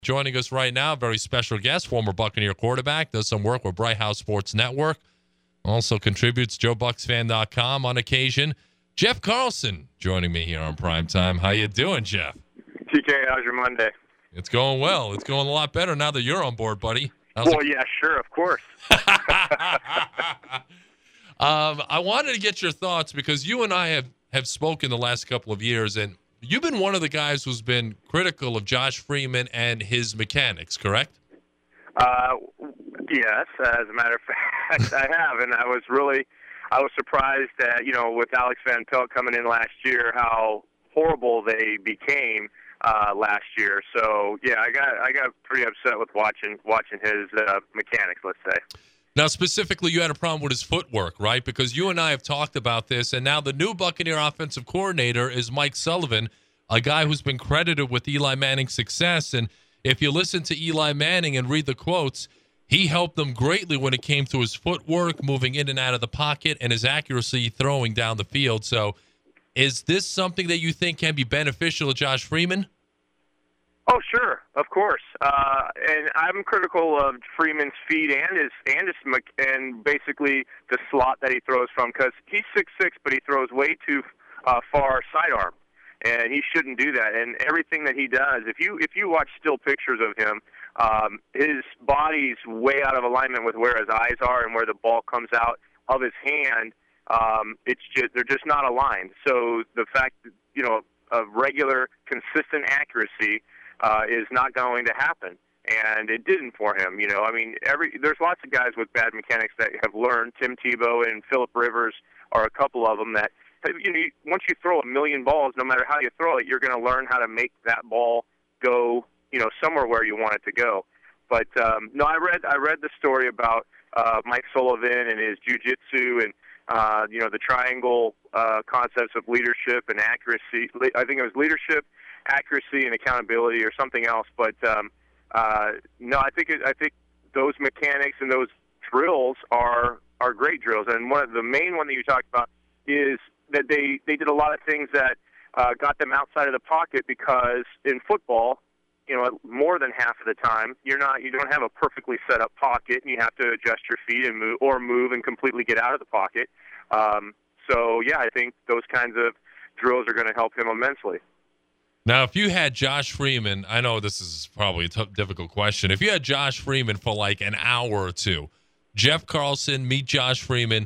Joining us right now, very special guest, former Buccaneer quarterback, does some work with Bright House Sports Network, also contributes JoeBucksFan.com on occasion. Jeff Carlson joining me here on Primetime. How you doing, Jeff? TK, how's your Monday? It's going well. It's going a lot better now that you're on board, buddy. Yeah, sure, of course. I wanted to get your thoughts because you and I have spoken the last couple of years, and you've been one of the guys who's been critical of Josh Freeman and his mechanics, correct? Yes, as a matter of fact, I have, and I was surprised that, with Alex Van Pelt coming in last year, how horrible they became last year. So, yeah, I got pretty upset with watching his mechanics, let's say. Now, specifically, you had a problem with his footwork, right? Because you and I have talked about this, and now the new Buccaneer offensive coordinator is Mike Sullivan, a guy who's been credited with Eli Manning's success. And if you listen to Eli Manning and read the quotes, he helped them greatly when it came to his footwork, moving in and out of the pocket, and his accuracy throwing down the field. So is this something that you think can be beneficial to Josh Freeman? Oh, sure, of course. And I'm critical of Freeman's feet and basically the slot that he throws from, because he's 6'6", but he throws way too far sidearm, and he shouldn't do that. And everything that he does, if you watch still pictures of him, his body's way out of alignment with where his eyes are and where the ball comes out of his hand. They're just not aligned. So the fact that, a regular, consistent accuracy is not going to happen, and it didn't for him. There's lots of guys with bad mechanics that have learned. Tim Tebow and Phillip Rivers are a couple of them that, once you throw a million balls, no matter how you throw it, you're going to learn how to make that ball go, somewhere where you want it to go. But no, I read the story about Mike Sullivan and his jiu-jitsu and the triangle concepts of leadership and accuracy. I think it was leadership, accuracy, and accountability, or something else. But no, I think those mechanics and those drills are great drills. And the main one that you talked about is that they did a lot of things that got them outside of the pocket, because in football, more than half of the time, you don't have a perfectly set up pocket, and you have to adjust your feet and move and completely get out of the pocket. So yeah, I think those kinds of drills are going to help him immensely. Now, if you had Josh Freeman, I know this is probably a difficult question. If you had Josh Freeman for like an hour or two, Jeff Carlson, meet Josh Freeman,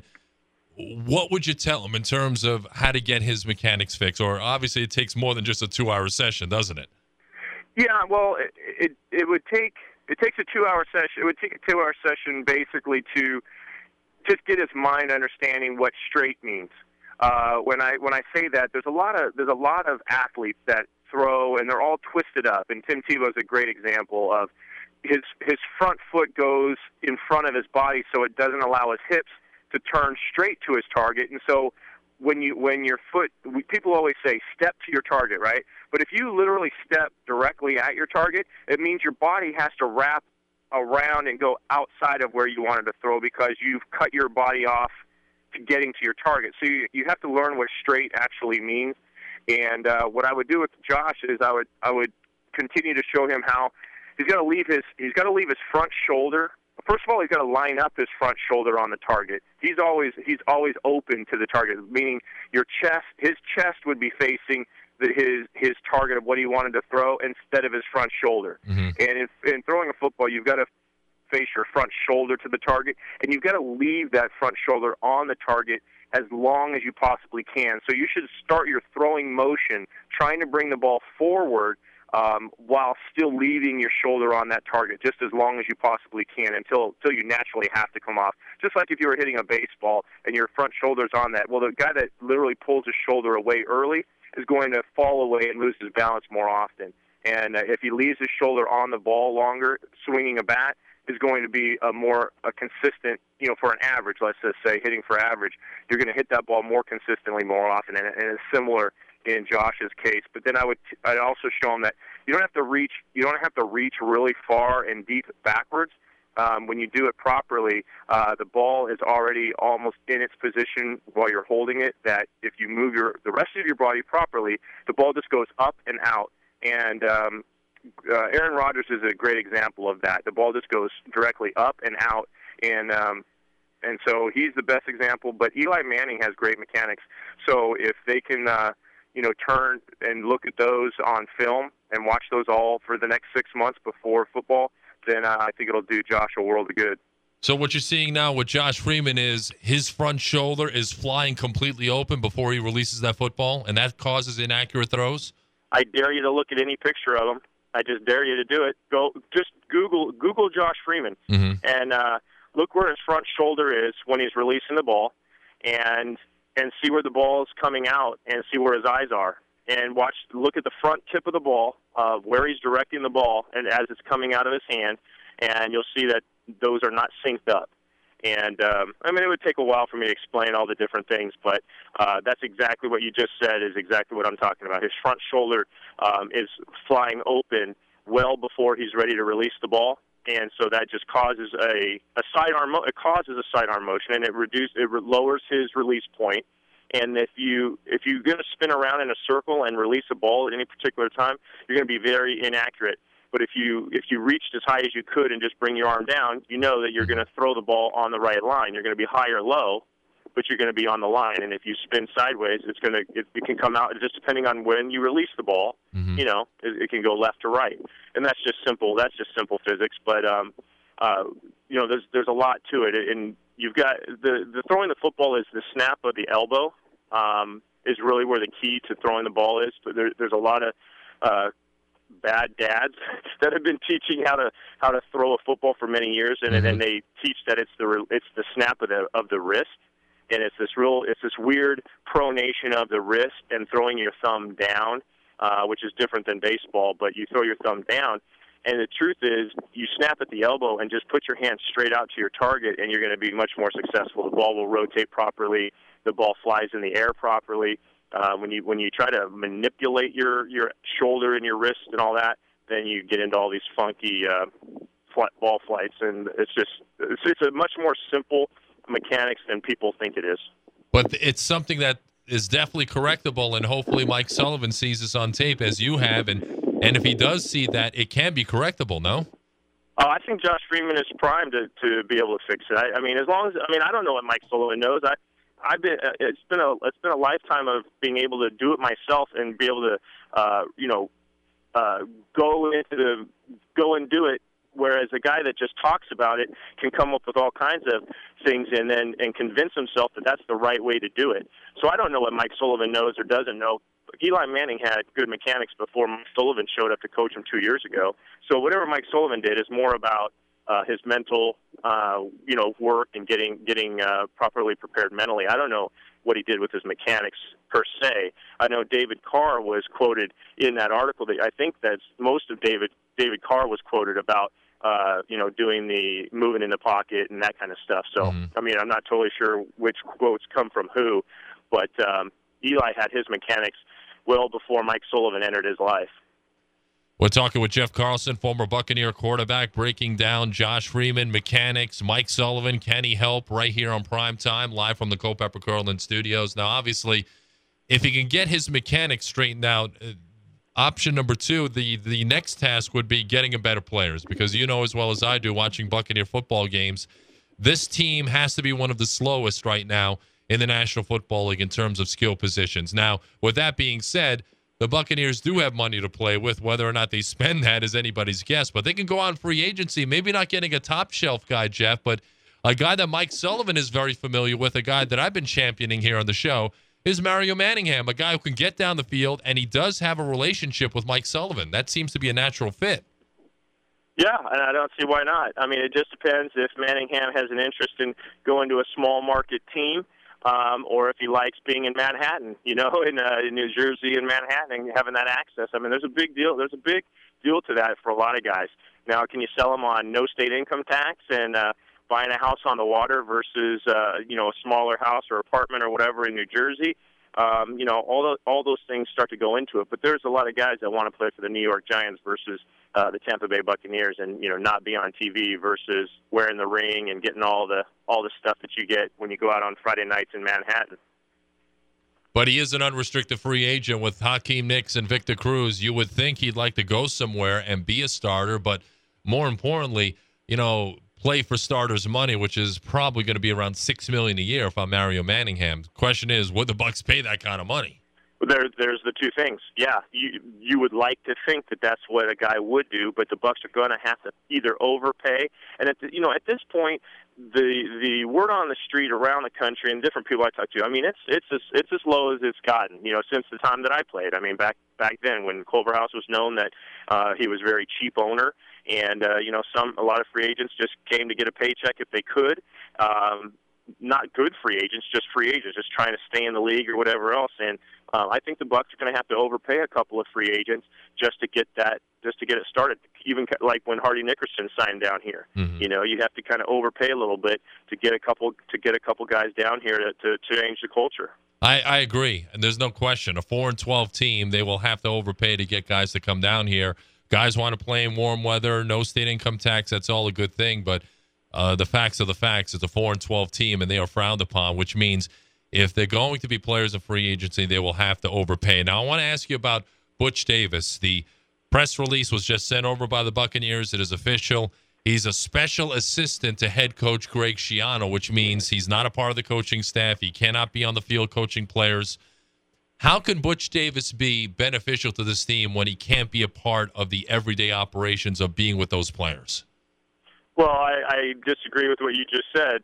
what would you tell him in terms of how to get his mechanics fixed? Or obviously it takes more than just a 2-hour session, doesn't it? Yeah, well, it takes a 2-hour session. It would take a 2-hour session basically to just get his mind understanding what straight means. When I say that, there's a lot of athletes that throw, and they're all twisted up. And Tim Tebow is a great example of his front foot goes in front of his body, so it doesn't allow his hips to turn straight to his target. And so when your foot, people always say step to your target, right? But if you literally step directly at your target, it means your body has to wrap around and go outside of where you wanted to throw, because you've cut your body off to getting to your target. So you have to learn what straight actually means. And what I would do with Josh is I would continue to show him how he's got to leave his front shoulder. First of all, he's got to line up his front shoulder on the target. He's always open to the target, meaning his chest would be facing his target of what he wanted to throw instead of his front shoulder. Mm-hmm. And in throwing a football, you've got to face your front shoulder to the target, and you've got to leave that front shoulder on the target as long as you possibly can. So you should start your throwing motion trying to bring the ball forward while still leaving your shoulder on that target just as long as you possibly can until you naturally have to come off. Just like if you were hitting a baseball and your front shoulder's on that. Well, the guy that literally pulls his shoulder away early is going to fall away and lose his balance more often. And if he leaves his shoulder on the ball longer, swinging a bat, is going to be a consistent, for an average, let's just say, hitting for average, you're going to hit that ball more consistently more often, and it's similar in Josh's case. But then I'd also show him that you don't have to reach really far and deep backwards. When you do it properly, the ball is already almost in its position while you're holding it, that if you move the rest of your body properly, the ball just goes up and out. And Aaron Rodgers is a great example of that. The ball just goes directly up and out, and so he's the best example. But Eli Manning has great mechanics. So if they can, turn and look at those on film and watch those all for the next 6 months before football, then I think it'll do Josh a world of good. So what you're seeing now with Josh Freeman is his front shoulder is flying completely open before he releases that football, and that causes inaccurate throws? I dare you to look at any picture of him. I just dare you to do it. Just Google Josh Freeman, and look where his front shoulder is when he's releasing the ball, and see where the ball is coming out, and see where his eyes are, and look at the front tip of the ball, where he's directing the ball, and as it's coming out of his hand, and you'll see that those are not synced up. And, it would take a while for me to explain all the different things, but that's exactly what you just said is exactly what I'm talking about. His front shoulder is flying open well before he's ready to release the ball, and so that just causes a sidearm. It causes a sidearm motion, and it lowers his release point. And if you're going to spin around in a circle and release a ball at any particular time, you're going to be very inaccurate. But if you reached as high as you could and just bring your arm down, you know that you're going to throw the ball on the right line. You're going to be high or low, but you're going to be on the line. And if you spin sideways, it can come out just depending on when you release the ball. It can go left or right, and that's just simple. That's just simple physics. But there's a lot to it, and you've got the throwing the football is the snap of the elbow is really where the key to throwing the ball is. But there's a lot of bad dads that have been teaching how to throw a football for many years, and they teach that it's the snap of the wrist, and it's this weird pronation of the wrist and throwing your thumb down, which is different than baseball. But you throw your thumb down, and the truth is you snap at the elbow and just put your hand straight out to your target, and you're going to be much more successful. The ball will rotate properly. The ball flies in the air properly. When you try to manipulate your shoulder and your wrist and all that, then you get into all these funky ball flights, and it's a much more simple mechanics than people think it is. But it's something that is definitely correctable, and hopefully Mike Sullivan sees this on tape as you have, and if he does see that, it can be correctable. No. I think Josh Freeman is primed to be able to fix it. I don't know what Mike Sullivan knows. It's been a lifetime of being able to do it myself and be able to go and do it. Whereas a guy that just talks about it can come up with all kinds of things and convince himself that that's the right way to do it. So I don't know what Mike Sullivan knows or doesn't know. Eli Manning had good mechanics before Mike Sullivan showed up to coach him 2 years ago. So whatever Mike Sullivan did is more about his mental, work and getting properly prepared mentally. I don't know what he did with his mechanics per se. I know David Carr was quoted in that article. I think that's most of David Carr was quoted about, doing the moving in the pocket and that kind of stuff. So, I'm not totally sure which quotes come from who, but Eli had his mechanics well before Mike Sullivan entered his life. We're talking with Jeff Carlson, former Buccaneer quarterback, breaking down Josh Freeman, mechanics, Mike Sullivan, can he help, right here on Prime Time, live from the Culpeper Curlin Studios. Now, obviously, if he can get his mechanics straightened out, option number two, the next task would be getting him better players, because you know as well as I do, watching Buccaneer football games, this team has to be one of the slowest right now in the National Football League in terms of skill positions. Now, with that being said, the Buccaneers do have money to play with. Whether or not they spend that is anybody's guess. But they can go on free agency, maybe not getting a top-shelf guy, Jeff, but a guy that Mike Sullivan is very familiar with, a guy that I've been championing here on the show, is Mario Manningham, a guy who can get down the field, and he does have a relationship with Mike Sullivan. That seems to be a natural fit. Yeah, and I don't see why not. It just depends if Manningham has an interest in going to a small-market team, or if he likes being in Manhattan, in New Jersey and Manhattan and having that access. There's a big deal. There's a big deal to that for a lot of guys. Now, can you sell them on no state income tax and buying a house on the water versus, a smaller house or apartment or whatever in New Jersey? All those things start to go into it. But there's a lot of guys that want to play for the New York Giants versus the Tampa Bay Buccaneers, and not be on TV versus wearing the ring and getting all the stuff that you get when you go out on Friday nights in Manhattan. But he is an unrestricted free agent with Hakeem Nicks and Victor Cruz. You would think he'd like to go somewhere and be a starter, but more importantly, play for starters' money, which is probably going to be around $6 million a year if I'm Mario Manningham. The question is, would the Bucs pay that kind of money? There's the two things. Yeah, you would like to think that that's what a guy would do, but the Bucs are going to have to either overpay, and at this point, the word on the street around the country and different people I talk to, I mean, it's as low as it's gotten, since the time that I played. I mean, back then when Culverhouse was known that he was a very cheap owner, and a lot of free agents just came to get a paycheck if they could. Not good free agents, just free agents, just trying to stay in the league or whatever else. And I think the Bucs are going to have to overpay a couple of free agents just to get it started. Even like when Hardy Nickerson signed down here, mm-hmm. You have to kind of overpay a little bit to get a couple guys down here to change the culture. I agree, and there's no question. A 4-12 team, they will have to overpay to get guys to come down here. Guys want to play in warm weather, no state income tax. That's all a good thing, but the facts are the facts. It's a 4-12 team, and they are frowned upon, which means if they're going to be players in free agency, they will have to overpay. Now, I want to ask you about Butch Davis. The press release was just sent over by the Buccaneers. It is official. He's a special assistant to head coach Greg Schiano, which means he's not a part of the coaching staff. He cannot be on the field coaching players. How can Butch Davis be beneficial to this team when he can't be a part of the everyday operations of being with those players? Well, I disagree with what you just said.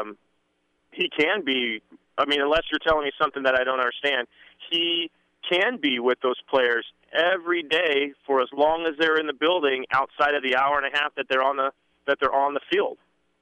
He can be, unless you're telling me something that I don't understand, he can be with those players every day for as long as they're in the building outside of the hour and a half that they're on the field.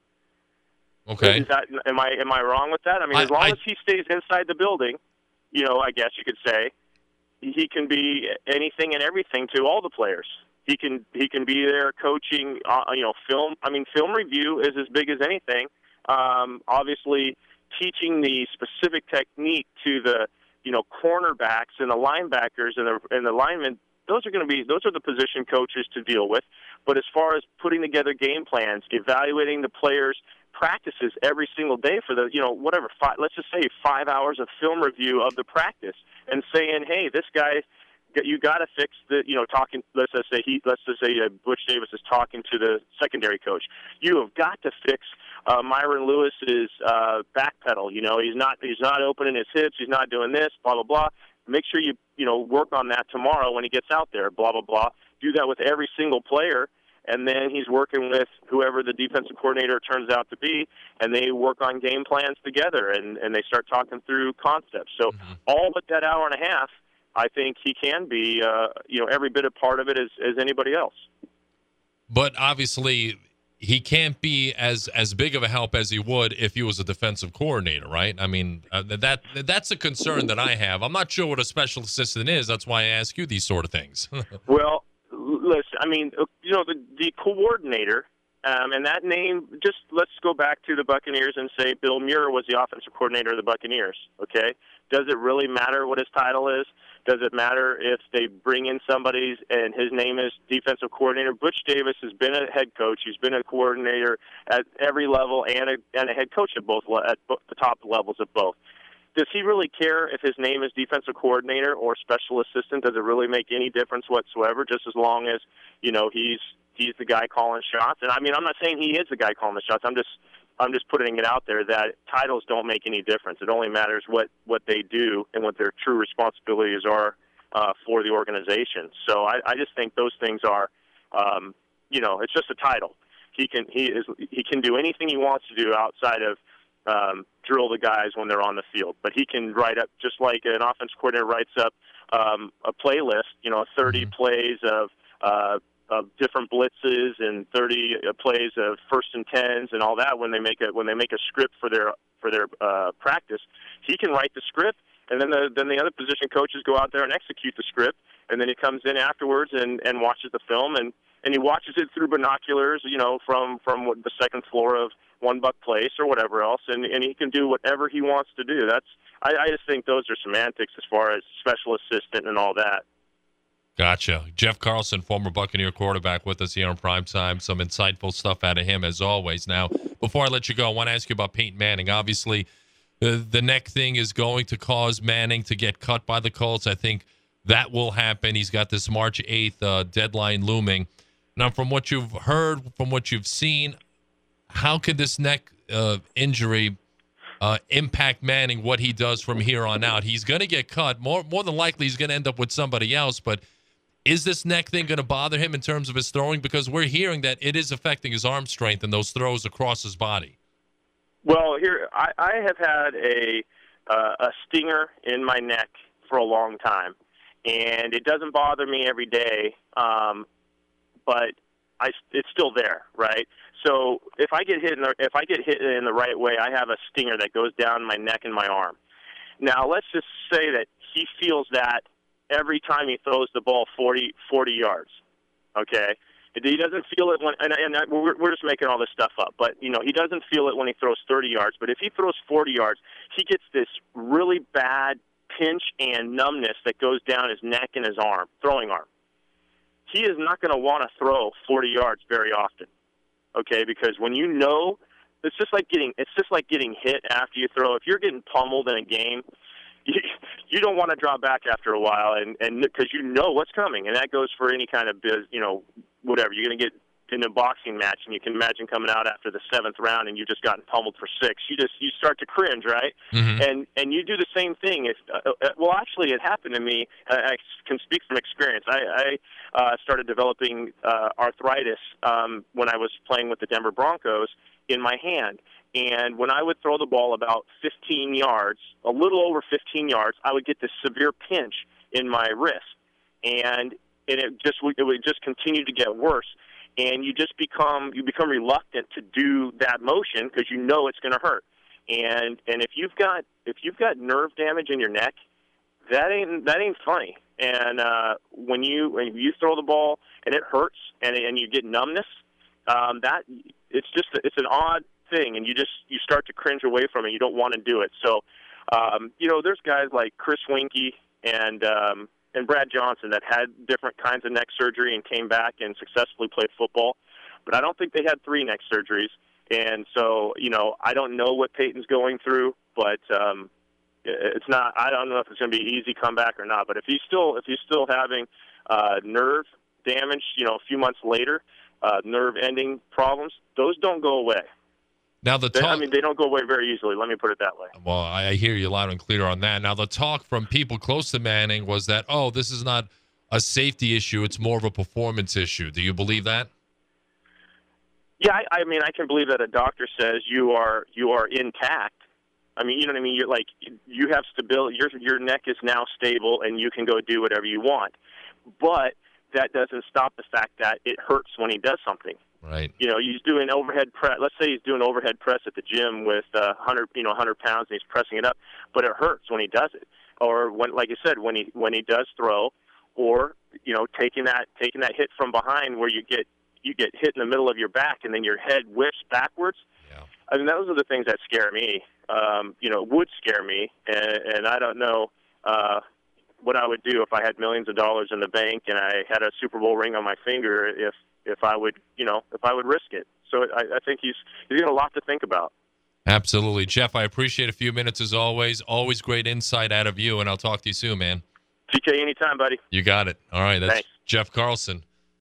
Okay. Am I wrong with that? As long as he stays inside the building, I guess you could say, he can be anything and everything to all the players. He can be there coaching, film. Film review is as big as anything. Obviously, teaching the specific technique to the cornerbacks and the linebackers and the linemen. Those are the position coaches to deal with. But as far as putting together game plans, evaluating the players' practices every single day for the let's just say 5 hours of film review of the practice, and saying, hey, this guy. You got to fix the, talking. Let's just say Butch Davis is talking to the secondary coach. You have got to fix Myron Lewis's back pedal. He's not opening his hips. He's not doing this. Blah blah blah. Make sure you work on that tomorrow when he gets out there. Blah blah blah. Do that with every single player, and then he's working with whoever the defensive coordinator turns out to be, and they work on game plans together, and they start talking through concepts. So all but that hour and a half. I think he can be, every bit a part of it as anybody else. But obviously, he can't be as big of a help as he would if he was a defensive coordinator, right? That's a concern that I have. I'm not sure what a special assistant is. That's why I ask you these sort of things. Well, listen, the coordinator, and that name, just let's go back to the Buccaneers and say Bill Muir was the offensive coordinator of the Buccaneers, okay? Does it really matter what his title is? Does it matter if they bring in somebody and his name is defensive coordinator? Butch Davis has been a head coach. He's been a coordinator at every level and a head coach at the top levels of both. Does he really care if his name is defensive coordinator or special assistant? Does it really make any difference whatsoever? Just as long as he's the guy calling shots. And I'm not saying he is the guy calling the shots. I'm just putting it out there that titles don't make any difference. It only matters what they do and what their true responsibilities are for the organization. So I just think those things are, it's just a title. He can do anything he wants to do outside of drill the guys when they're on the field. But he can write up, just like an offense coordinator writes up a playlist, 30 plays of different blitzes and 30 plays of 1st and 10s and all that when they make a script for their practice. He can write the script, and then the other position coaches go out there and execute the script, and then he comes in afterwards and watches the film and he watches it through binoculars, from the second floor of One Buck Place or whatever else, and he can do whatever he wants to do. I just think those are semantics as far as special assistant and all that. Gotcha. Jeff Carlson, former Buccaneer quarterback, with us here on Primetime. Some insightful stuff out of him, as always. Now, before I let you go, I want to ask you about Peyton Manning. Obviously, the neck thing is going to cause Manning to get cut by the Colts. I think that will happen. He's got this March 8th deadline looming. Now, from what you've heard, from what you've seen, how could this neck injury impact Manning, what he does from here on out? He's going to get cut. More than likely, he's going to end up with somebody else. But is this neck thing going to bother him in terms of his throwing? Because we're hearing that it is affecting his arm strength and those throws across his body. Well, here I have had a stinger in my neck for a long time, and it doesn't bother me every day, but it's still there, right? So if I get hit in the right way, I have a stinger that goes down my neck and my arm. Now, let's just say that he feels that every time he throws the ball 40 yards, okay? He doesn't feel it when, and we're just making all this stuff up, but, you know, he doesn't feel it when he throws 30 yards. But if he throws 40 yards, he gets this really bad pinch and numbness that goes down his neck and his arm, throwing arm. He is not going to want to throw 40 yards very often, okay? Because when you know, it's just like getting hit after you throw. If you're getting pummeled in a game, you don't want to draw back after a while, and because you know what's coming, and that goes for any kind of whatever. You're going to get in a boxing match, and you can imagine coming out after the 7th round, and you've just gotten pummeled for 6. You start to cringe, right? Mm-hmm. And you do the same thing. Well, actually, it happened to me. I can speak from experience. I started developing arthritis when I was playing with the Denver Broncos in my hand. And when I would throw the ball about 15 yards, a little over 15 yards, I would get this severe pinch in my wrist. And it would just continue to get worse. And you become reluctant to do that motion because you know it's going to hurt. And if you've got nerve damage in your neck, that ain't funny. And when you throw the ball and it hurts and you get numbness, it's an odd thing, and you start to cringe away from it. You don't want to do it. So, there's guys like Chris Winkie and Brad Johnson that had different kinds of neck surgery and came back and successfully played football. But I don't think they had 3 neck surgeries. And so, I don't know what Peyton's going through, but it's not. I don't know if it's going to be an easy comeback or not. But if he's still having nerve damage, a few months later, nerve-ending problems, those don't go away. Now they don't go away very easily. Let me put it that way. Well, I hear you loud and clear on that. Now, the talk from people close to Manning was that, this is not a safety issue; it's more of a performance issue. Do you believe that? Yeah, I can believe that a doctor says you are intact. I mean, you know what I mean. You're like you have stability. Your neck is now stable, and you can go do whatever you want. But that doesn't stop the fact that it hurts when he does something. Right. He's doing overhead press. Let's say he's doing overhead press at the gym with 100 pounds, and he's pressing it up, but it hurts when he does it. Or when, like you said, when he does throw, or taking that hit from behind where you get hit in the middle of your back, and then your head whips backwards. Yeah. I mean, those are the things that scare me. Would scare me, and I don't know what I would do if I had millions of dollars in the bank and I had a Super Bowl ring on my finger. If I would risk it. So I think he's got a lot to think about. Absolutely. Jeff, I appreciate a few minutes as always. Always great insight out of you, and I'll talk to you soon, man. TK, anytime, buddy. You got it. All right. That's Thanks. Jeff Carlson.